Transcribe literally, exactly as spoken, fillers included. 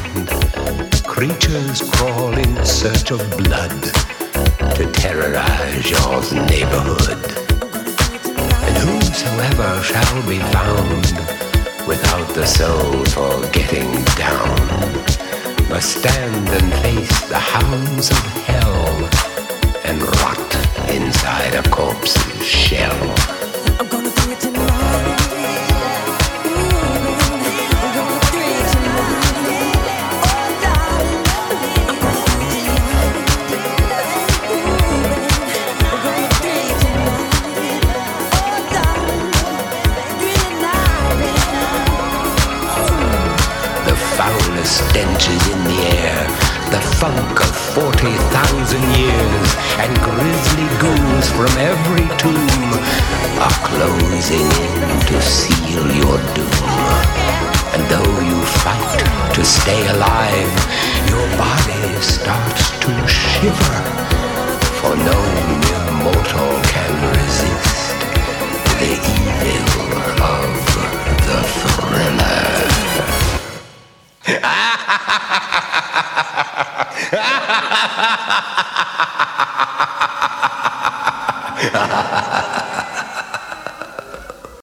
Creatures crawl in search of blood to terrorize your neighborhood. And whosoever shall be found without the soul for getting down must stand and face the hounds of hell and rot inside a corpse's shell. I'm gonna do it tonight. Stench is in the air, the funk of forty thousand years, and grisly ghouls from every tomb are closing in to seal your doom. And though you fight to stay alive, your body starts to shiver, for no mere mortal can resist the evil of the thriller. Ha ha ha ha!